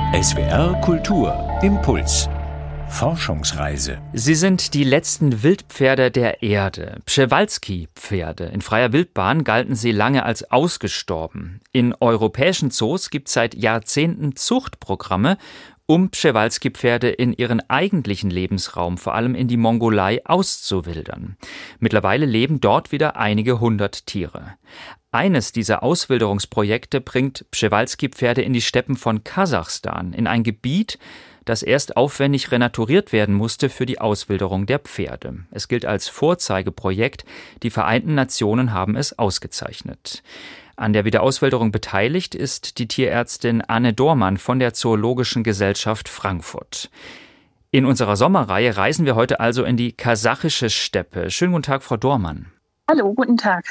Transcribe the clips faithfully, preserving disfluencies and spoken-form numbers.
S W R Kultur Impuls. Forschungsreise. Sie sind die letzten Wildpferde der Erde, Przewalski-Pferde. In freier Wildbahn galten sie lange als ausgestorben. In europäischen Zoos gibt es seit Jahrzehnten Zuchtprogramme, um Przewalski-Pferde in ihren eigentlichen Lebensraum, vor allem in die Mongolei, auszuwildern. Mittlerweile leben dort wieder einige hundert Tiere. Eines dieser Auswilderungsprojekte bringt Przewalski-Pferde in die Steppen von Kasachstan, in ein Gebiet, das erst aufwendig renaturiert werden musste für die Auswilderung der Pferde. Es gilt als Vorzeigeprojekt. Die Vereinten Nationen haben es ausgezeichnet. An der Wiederauswilderung beteiligt ist die Tierärztin Anne Dohrmann von der Zoologischen Gesellschaft Frankfurt. In unserer Sommerreihe reisen wir heute also in die kasachische Steppe. Schönen guten Tag, Frau Dohrmann. Hallo, guten Tag.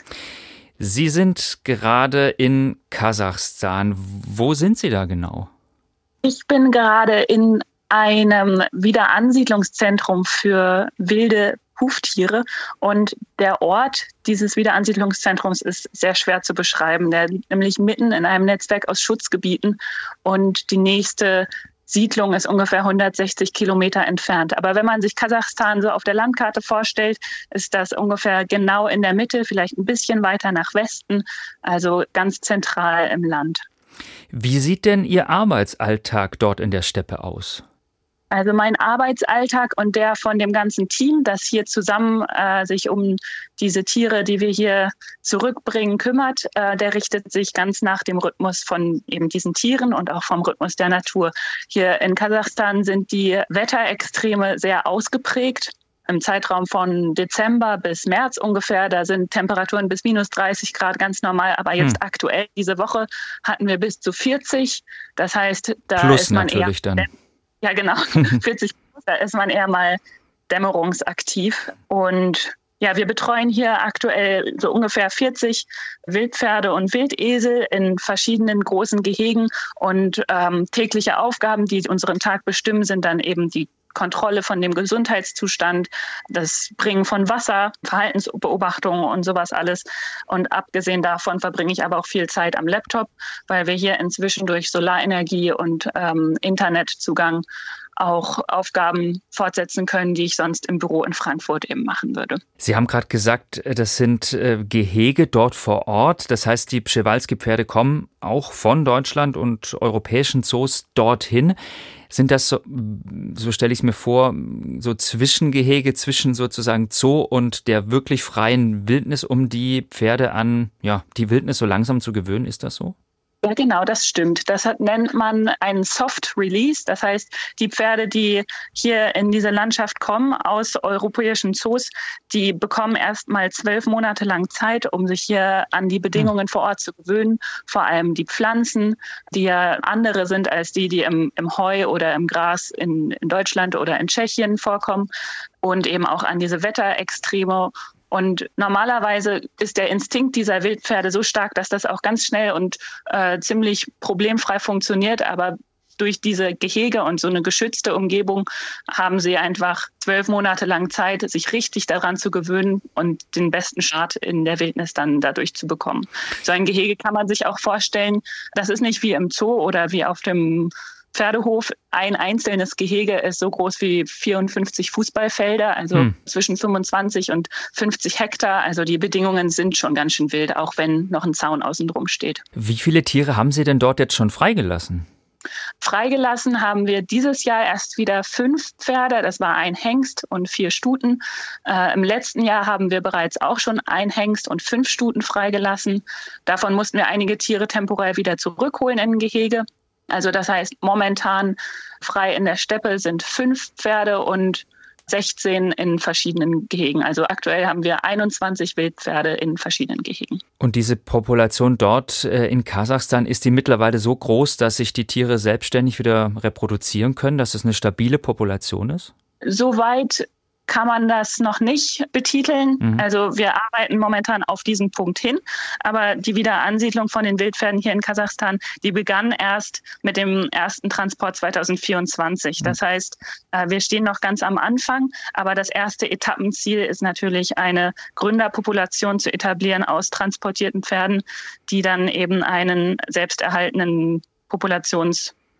Sie sind gerade in Kasachstan. Wo sind Sie da genau? Ich bin gerade in einem Wiederansiedlungszentrum für wilde Huftiere und der Ort dieses Wiederansiedlungszentrums ist sehr schwer zu beschreiben. Der liegt nämlich mitten in einem Netzwerk aus Schutzgebieten und die nächste Siedlung ist ungefähr hundertsechzig Kilometer entfernt. Aber wenn man sich Kasachstan so auf der Landkarte vorstellt, ist das ungefähr genau in der Mitte, vielleicht ein bisschen weiter nach Westen, also ganz zentral im Land. Wie sieht denn Ihr Arbeitsalltag dort in der Steppe aus? Also mein Arbeitsalltag und der von dem ganzen Team, das hier zusammen äh, sich um diese Tiere, die wir hier zurückbringen, kümmert, äh, der richtet sich ganz nach dem Rhythmus von eben diesen Tieren und auch vom Rhythmus der Natur. Hier in Kasachstan sind die Wetterextreme sehr ausgeprägt. Im Zeitraum von Dezember bis März ungefähr, da sind Temperaturen bis minus dreißig Grad ganz normal. Aber jetzt hm. aktuell, diese Woche, hatten wir bis zu vierzig. Das heißt, da Plus ist man natürlich eher... dann. Ja, genau. vierzig, da ist man eher mal dämmerungsaktiv. Und ja, wir betreuen hier aktuell so ungefähr vierzig Wildpferde und Wildesel in verschiedenen großen Gehegen. Und ähm, tägliche Aufgaben, die unseren Tag bestimmen, sind dann eben die Kontrolle von dem Gesundheitszustand, das Bringen von Wasser, Verhaltensbeobachtungen und sowas alles. Und abgesehen davon verbringe ich aber auch viel Zeit am Laptop, weil wir hier inzwischen durch Solarenergie und ähm, Internetzugang auch Aufgaben fortsetzen können, die ich sonst im Büro in Frankfurt eben machen würde. Sie haben gerade gesagt, das sind äh, Gehege dort vor Ort. Das heißt, die Przewalski-Pferde kommen auch von Deutschland und europäischen Zoos dorthin. Sind das, so, so stelle ich es mir vor, so Zwischengehege zwischen sozusagen Zoo und der wirklich freien Wildnis, um die Pferde an ja, die Wildnis so langsam zu gewöhnen? Ist das so? Ja, genau, das stimmt. Das hat, nennt man einen Soft Release. Das heißt, die Pferde, die hier in diese Landschaft kommen aus europäischen Zoos, die bekommen erst mal zwölf Monate lang Zeit, um sich hier an die Bedingungen vor Ort zu gewöhnen. Vor allem die Pflanzen, die ja andere sind als die, die im, im Heu oder im Gras in, in Deutschland oder in Tschechien vorkommen. Und eben auch an diese Wetterextreme. Und normalerweise ist der Instinkt dieser Wildpferde so stark, dass das auch ganz schnell und äh, ziemlich problemfrei funktioniert. Aber durch diese Gehege und so eine geschützte Umgebung haben sie einfach zwölf Monate lang Zeit, sich richtig daran zu gewöhnen und den besten Start in der Wildnis dann dadurch zu bekommen. So ein Gehege kann man sich auch vorstellen, das ist nicht wie im Zoo oder wie auf dem Pferdehof. Ein einzelnes Gehege ist so groß wie vierundfünfzig Fußballfelder, also hm. zwischen fünfundzwanzig und fünfzig Hektar. Also die Bedingungen sind schon ganz schön wild, auch wenn noch ein Zaun außen drum steht. Wie viele Tiere haben Sie denn dort jetzt schon freigelassen? Freigelassen haben wir dieses Jahr erst wieder fünf Pferde. Das war ein Hengst und vier Stuten. Äh, Im letzten Jahr haben wir bereits auch schon ein Hengst und fünf Stuten freigelassen. Davon mussten wir einige Tiere temporär wieder zurückholen in ein Gehege. Also das heißt, momentan frei in der Steppe sind fünf Pferde und sechzehn in verschiedenen Gehegen. Also aktuell haben wir einundzwanzig Wildpferde in verschiedenen Gehegen. Und diese Population dort äh, in Kasachstan, ist die mittlerweile so groß, dass sich die Tiere selbstständig wieder reproduzieren können, dass es eine stabile Population ist? Soweit kann man das noch nicht betiteln. Mhm. Also wir arbeiten momentan auf diesen Punkt hin. Aber die Wiederansiedlung von den Wildpferden hier in Kasachstan, die begann erst mit dem ersten Transport zweitausendvierundzwanzig. Mhm. Das heißt, wir stehen noch ganz am Anfang. Aber das erste Etappenziel ist natürlich, eine Gründerpopulation zu etablieren aus transportierten Pferden, die dann eben einen selbsterhaltenen Populations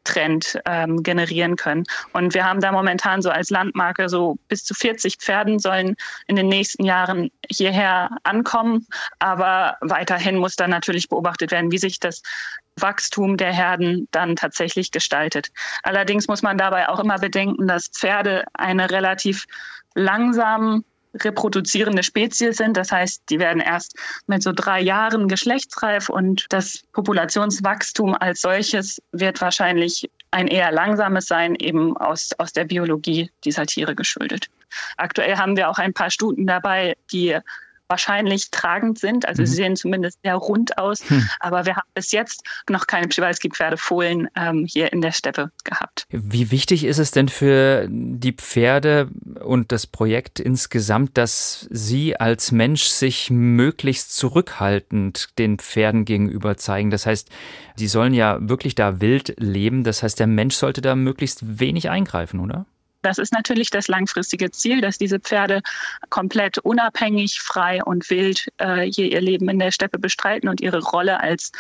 Trend ähm, generieren können. Und wir haben da momentan so als Landmarke so bis zu vierzig Pferden sollen in den nächsten Jahren hierher ankommen. Aber weiterhin muss dann natürlich beobachtet werden, wie sich das Wachstum der Herden dann tatsächlich gestaltet. Allerdings muss man dabei auch immer bedenken, dass Pferde eine relativ langsam reproduzierende Spezies sind. Das heißt, die werden erst mit so drei Jahren geschlechtsreif und das Populationswachstum als solches wird wahrscheinlich ein eher langsames sein, eben aus, aus der Biologie dieser Tiere geschuldet. Aktuell haben wir auch ein paar Stuten dabei, die wahrscheinlich tragend sind. Also sie sehen zumindest sehr rund aus. Hm. Aber wir haben bis jetzt noch keine Przewalski-Pferdefohlen ähm, hier in der Steppe gehabt. Wie wichtig ist es denn für die Pferde und das Projekt insgesamt, dass Sie als Mensch sich möglichst zurückhaltend den Pferden gegenüber zeigen? Das heißt, die sollen ja wirklich da wild leben. Das heißt, der Mensch sollte da möglichst wenig eingreifen, oder? Das ist natürlich das langfristige Ziel, dass diese Pferde komplett unabhängig, frei und wild äh, hier ihr Leben in der Steppe bestreiten und ihre Rolle als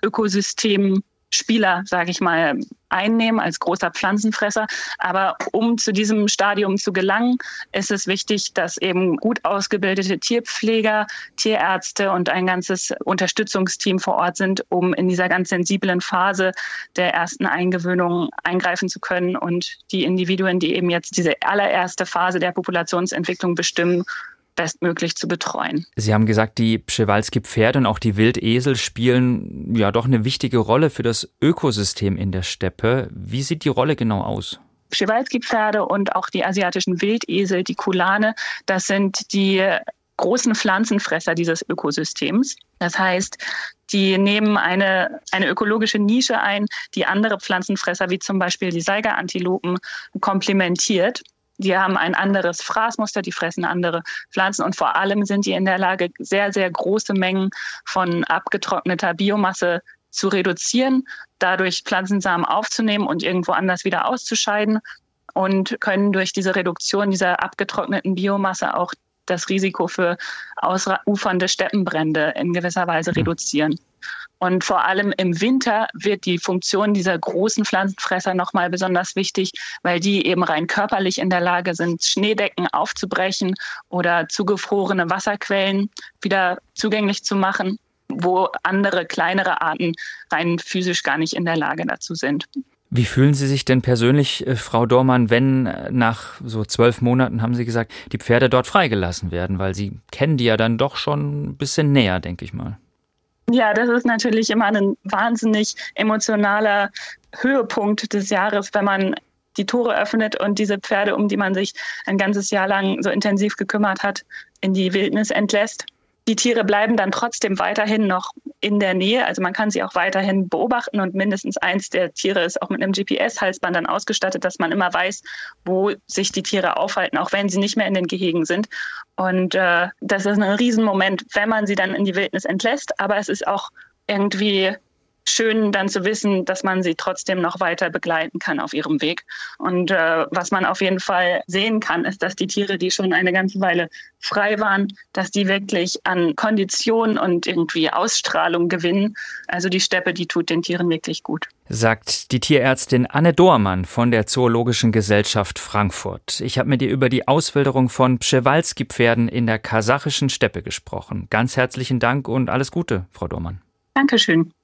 Ökosystemspieler, sage ich mal, einnehmen, als großer Pflanzenfresser. Aber um zu diesem Stadium zu gelangen, ist es wichtig, dass eben gut ausgebildete Tierpfleger, Tierärzte und ein ganzes Unterstützungsteam vor Ort sind, um in dieser ganz sensiblen Phase der ersten Eingewöhnung eingreifen zu können und die Individuen, die eben jetzt diese allererste Phase der Populationsentwicklung bestimmen, bestmöglich zu betreuen. Sie haben gesagt, die Przewalski-Pferde und auch die Wildesel spielen ja doch eine wichtige Rolle für das Ökosystem in der Steppe. Wie sieht die Rolle genau aus? Przewalski-Pferde und auch die asiatischen Wildesel, die Kulane, das sind die großen Pflanzenfresser dieses Ökosystems. Das heißt, die nehmen eine, eine ökologische Nische ein, die andere Pflanzenfresser, wie zum Beispiel die Saiga-Antilopen, komplementiert. Die haben ein anderes Fraßmuster, die fressen andere Pflanzen und vor allem sind die in der Lage, sehr, sehr große Mengen von abgetrockneter Biomasse zu reduzieren, dadurch Pflanzensamen aufzunehmen und irgendwo anders wieder auszuscheiden und können durch diese Reduktion dieser abgetrockneten Biomasse auch das Risiko für ausufernde Steppenbrände in gewisser Weise reduzieren. Und vor allem im Winter wird die Funktion dieser großen Pflanzenfresser nochmal besonders wichtig, weil die eben rein körperlich in der Lage sind, Schneedecken aufzubrechen oder zugefrorene Wasserquellen wieder zugänglich zu machen, wo andere kleinere Arten rein physisch gar nicht in der Lage dazu sind. Wie fühlen Sie sich denn persönlich, Frau Dohrmann, wenn nach so zwölf Monaten, haben Sie gesagt, die Pferde dort freigelassen werden? Weil Sie kennen die ja dann doch schon ein bisschen näher, denke ich mal. Ja, das ist natürlich immer ein wahnsinnig emotionaler Höhepunkt des Jahres, wenn man die Tore öffnet und diese Pferde, um die man sich ein ganzes Jahr lang so intensiv gekümmert hat, in die Wildnis entlässt. Die Tiere bleiben dann trotzdem weiterhin noch in der Nähe. Also man kann sie auch weiterhin beobachten und mindestens eins der Tiere ist auch mit einem G P S-Halsband dann ausgestattet, dass man immer weiß, wo sich die Tiere aufhalten, auch wenn sie nicht mehr in den Gehegen sind. Und äh, das ist ein Riesenmoment, wenn man sie dann in die Wildnis entlässt. Aber es ist auch irgendwie schön dann zu wissen, dass man sie trotzdem noch weiter begleiten kann auf ihrem Weg. Und äh, was man auf jeden Fall sehen kann, ist, dass die Tiere, die schon eine ganze Weile frei waren, dass die wirklich an Kondition und irgendwie Ausstrahlung gewinnen. Also die Steppe, die tut den Tieren wirklich gut. Sagt die Tierärztin Anne Dohrmann von der Zoologischen Gesellschaft Frankfurt. Ich habe mit ihr über die Auswilderung von Przewalski-Pferden in der kasachischen Steppe gesprochen. Ganz herzlichen Dank und alles Gute, Frau Dohrmann. Dankeschön.